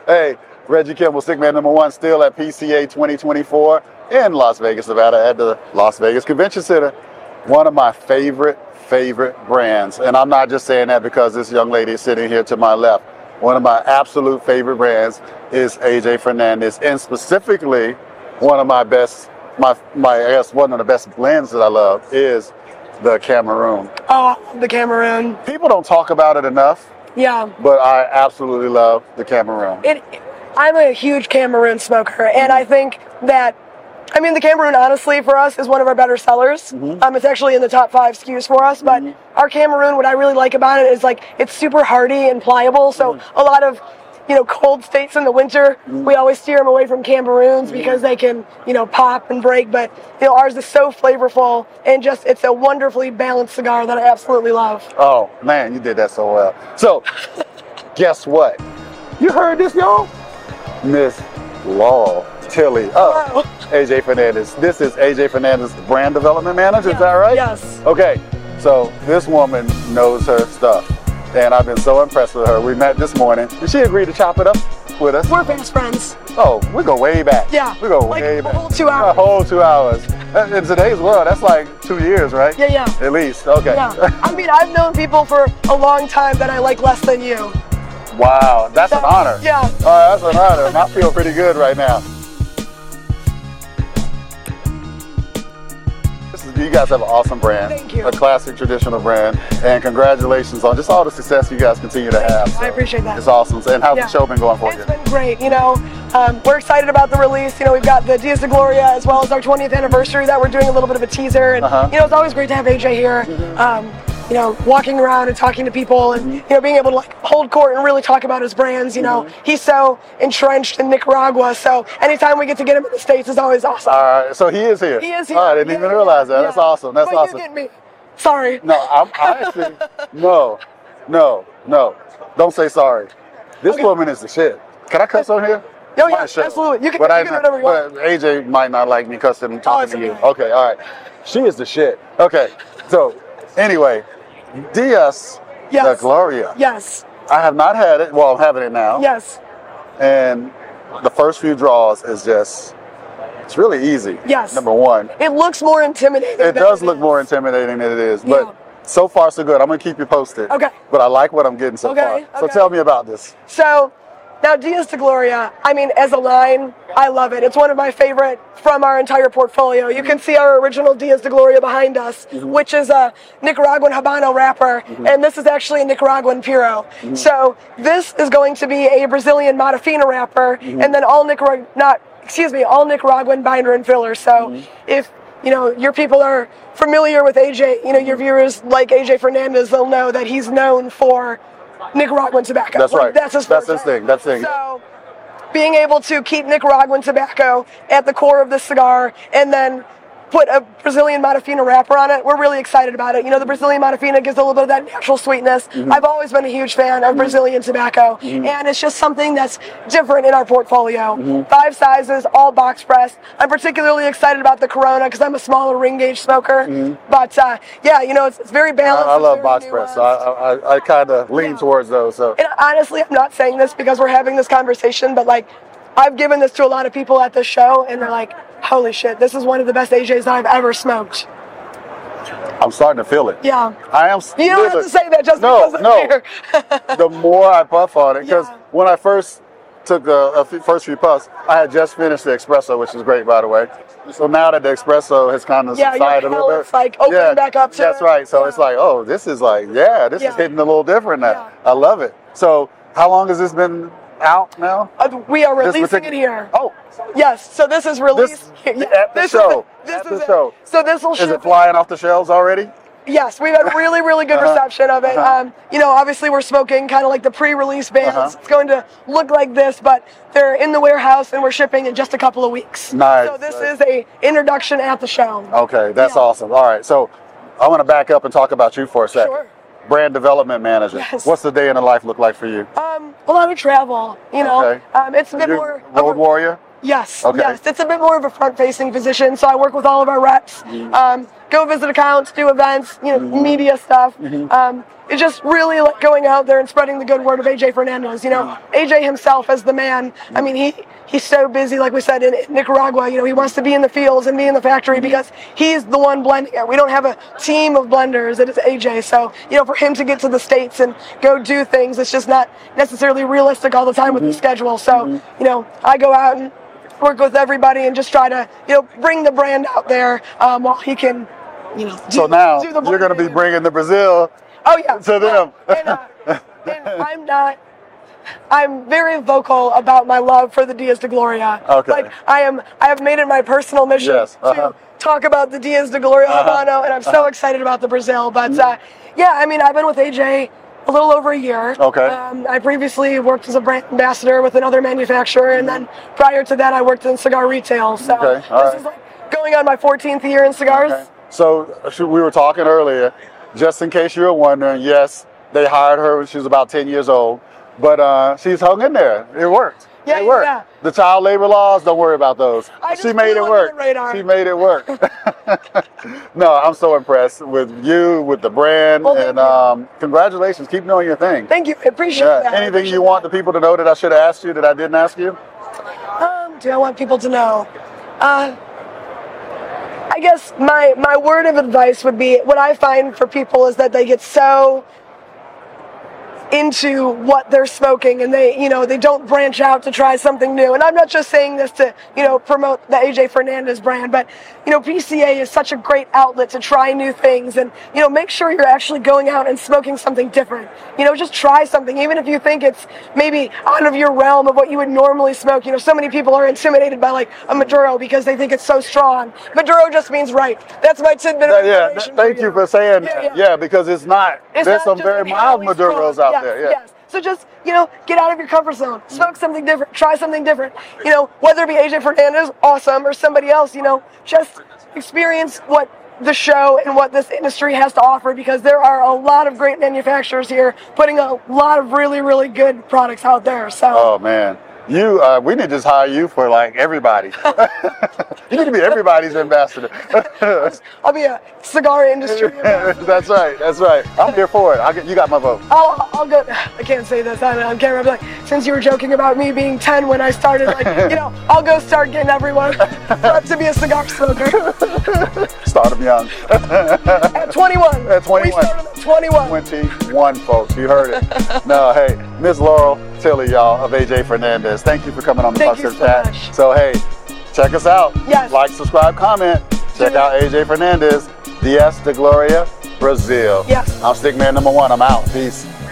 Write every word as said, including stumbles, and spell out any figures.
Hey, Reggie Kimball, Stickman number one, still at P C A twenty twenty-four in Las Vegas, Nevada, at the Las Vegas Convention Center. One of my favorite, favorite brands. And I'm not just saying that because this young lady is sitting here to my left. One of my absolute favorite brands is A J Fernandez, and specifically one of my best, my, my I guess one of the best blends that I love is the Cameroon. Oh, the Cameroon. People don't talk about it enough. Yeah. But I absolutely love the Cameroon. It, I'm a huge Cameroon smoker, and I think that, I mean, the Cameroon, honestly, for us, is one of our better sellers. Mm-hmm. Um, it's actually in the top five S K Us for us, but mm-hmm. our Cameroon, what I really like about it is, like, it's super hardy and pliable, so mm-hmm. a lot of, you know, cold states in the winter, mm-hmm. we always steer them away from Cameroons mm-hmm. because they can, you know, pop and break, but, you know, ours is so flavorful, and just, it's a wonderfully balanced cigar that I absolutely love. Oh, man, you did that so well. So, guess what? You heard this, y'all? Miss Laurel Tilley. Oh, A J Fernandez. This is A J Fernandez, brand development manager, yes. is that right? Yes. Okay, so this woman knows her stuff, and I've been so impressed with her. We met this morning, and she agreed to chop it up with us. We're best friends. Oh, we go way back. Yeah. We go like way a back. whole two hours. A whole two hours. In today's world, that's like two years, right? Yeah, yeah. At least, okay. Yeah. I mean, I've known people for a long time that I like less than you. Wow, that's so, an honor. Yeah. All right, that's an honor. I feel pretty good right now. This is, you guys have an awesome brand. Thank you. A classic, traditional brand. And congratulations on just all the success you guys continue to have. So I appreciate that. It's awesome. And how's yeah. the show been going for it's you? It's been great. You know, um, we're excited about the release. You know, we've got the Dias de Gloria as well as our twentieth anniversary that we're doing a little bit of a teaser. And, uh-huh. you know, it's always great to have A J here. Mm-hmm. um, you know, walking around and talking to people and, you know, being able to, like, hold court and really talk about his brands, you know. Mm-hmm. He's so entrenched in Nicaragua, so anytime we get to get him in the States is always awesome. All right, so he is here. He is here. Oh, I didn't yeah, even realize that. yeah. That's awesome. That's but awesome. You get me. Sorry. No, I'm, I actually, no, no, no. Don't say sorry. This okay. woman is the shit. Can I cuss on here? Oh, yeah, absolutely. You can, but you I, can do whatever you want. But A J might not like me cussing and talking oh, to you. Okay. okay, all right. She is the shit. Okay, so anyway, Dias yes. de Gloria. Yes. I have not had it. Well, I'm having it now. Yes. And the first few draws is just, it's really easy. Yes. Number one. It looks more intimidating. It does it look is. more intimidating than it is, but yeah. so far so good. I'm gonna keep you posted. Okay. But I like what I'm getting so okay. far. Okay. So tell me about this. So, now Dias de Gloria, I mean, as a line, I love it. It's one of my favorite from our entire portfolio. You can see our original Dias de Gloria behind us, mm-hmm. which is a Nicaraguan Habano wrapper, mm-hmm. and this is actually a Nicaraguan Puro. Mm-hmm. So this is going to be a Brazilian Matafina wrapper, mm-hmm. and then all Nicarag not excuse me, all Nicaraguan binder and filler. So mm-hmm. if you know your people are familiar with A J, you know your viewers like A J Fernandez, they'll know that he's known for Nicaraguan tobacco. That's like, right. That's his, that's his thing. That's his thing. So, being able to keep Nicaraguan tobacco at the core of the cigar and then put a Brazilian Matafina wrapper on it, we're really excited about it. You know, the Brazilian Matafina gives a little bit of that natural sweetness. Mm-hmm. I've always been a huge fan of mm-hmm. Brazilian tobacco, mm-hmm. and it's just something that's different in our portfolio. Mm-hmm. Five sizes, all box pressed. I'm particularly excited about the Corona because I'm a smaller ring gauge smoker. Mm-hmm. But uh, yeah, you know, it's, it's very balanced. I, I love box press, so I, I, I kind of lean yeah. towards those. So. And honestly, I'm not saying this because we're having this conversation, but like, I've given this to a lot of people at this show, and they're like, holy shit, this is one of the best A Js that I've ever smoked. I'm starting to feel it. Yeah. I am. You don't have to say that just no, because I'm no. here. The more I puff on it, because yeah. when I first took a, a few, first few puffs, I had just finished the espresso, which is great, by the way. So now that the espresso has kind of yeah, subsided a little bit, it's like opening yeah, back up to that's right. So yeah. it's like, oh, this is like, yeah, this yeah. is hitting a little different now. Yeah. I love it. So how long has this been out now? Uh, we are releasing it here. Oh. Yes, so this is released this, at the this show. Is, this at is the show. It. So this will. Is it flying in. off the shelves already? Yes, we've had really, really good uh-huh. reception of it. Uh-huh. Um, you know, obviously we're smoking kind of like the pre-release bands. Uh-huh. It's going to look like this, but they're in the warehouse and we're shipping in just a couple of weeks. Nice. So this nice. is a introduction at the show. Okay, that's yeah. awesome. All right, so I want to back up and talk about you for a second. Sure. Brand development manager. Yes. What's the day in the life look like for you? Um, a lot of travel. You know, okay. um, it's a bit You're more road of a, warrior. Yes. Okay. Yes, it's a bit more of a front-facing position. So I work with all of our reps. Mm-hmm. Um, go visit accounts, do events, you know, mm-hmm. media stuff. Mm-hmm. Um, it's just really like going out there and spreading the good word of A J Fernandez. You know, A J himself as the man. I mean, he he's so busy, like we said, in, in Nicaragua. You know, he wants to be in the fields and be in the factory because he's the one blending it. We don't have a team of blenders. It is A J. So, you know, for him to get to the States and go do things, it's just not necessarily realistic all the time with the schedule. So, you know, I go out and work with everybody and just try to, you know, bring the brand out there um, while he can, you know, do, so now do the you're going to be blending. bringing the Brazil Oh yeah. to them. And, uh, and I'm not. I'm very vocal about my love for the Diaz de Gloria. Okay. Like I am. I have made it my personal mission Yes, uh-huh. to talk about the Diaz de Gloria Uh-huh. Habano, and I'm so Uh-huh. excited about the Brazil. But uh, yeah, I mean, I've been with A J a little over a year. Okay. Um, I previously worked as a brand ambassador with another manufacturer, and then prior to that, I worked in cigar retail. So Okay, all this right. is like going on my fourteenth year in cigars. Okay. So uh, we were talking earlier, just in case you were wondering, yes, they hired her when she was about ten years old, but uh, she's hung in there. It worked. Yeah, it worked. yeah. The child labor laws, don't worry about those. I She just made flew it under work. the radar. She made it work. No, I'm so impressed with you, with the brand, Well, thank and you. um, congratulations. Keep doing your thing. Thank you. I appreciate Yeah. that. I Anything appreciate you want the that. people to know that I should have asked you that I didn't ask you? Um, do I want people to know? Uh, I guess my my word of advice would be, what I find for people is that they get so into what they're smoking and they, you know, they don't branch out to try something new. And I'm not just saying this to, you know, promote the A J Fernandez brand, but, you know, P C A is such a great outlet to try new things and, you know, make sure you're actually going out and smoking something different. You know, just try something, even if you think it's maybe out of your realm of what you would normally smoke. You know, so many people are intimidated by like a Maduro because they think it's so strong. Maduro just means right. That's my tidbit of Yeah, information thank for you for saying Yeah, that. yeah. Yeah, because it's not, It's there's not some just very mild inherently Maduros strong. out Yes, there. Yeah. Yes. So just, you know, get out of your comfort zone. Smoke something different. Try something different. You know, whether it be A J Fernandez, awesome, or somebody else, you know, just experience what the show and what this industry has to offer, because there are a lot of great manufacturers here putting a lot of really, really good products out there. So. Oh, man. You, uh, we need to just hire you for like everybody. You need to be everybody's ambassador. I'll be a cigar industry ambassador. That's right. That's right. I'm here for it. I'll get, you got my vote. I'll, I'll go. I can't say this on, on camera. But like, since you were joking about me being ten when I started, like, you know, I'll go start getting everyone up to be a cigar smoker. Start them young. At twenty-one. At twenty-one. We started at twenty-one. twenty-one, folks. You heard it. No, hey, Miz Laurel Tilley, y'all, of A J Fernandez. Thank you for coming on the Thank you Buster so Chat. much. So, hey, check us out. Yes. Like, subscribe, comment. Check Do it. out A J Fernandez, Diaz de Gloria, Brazil. Yes. I'm Stickman number one. I'm out. Peace.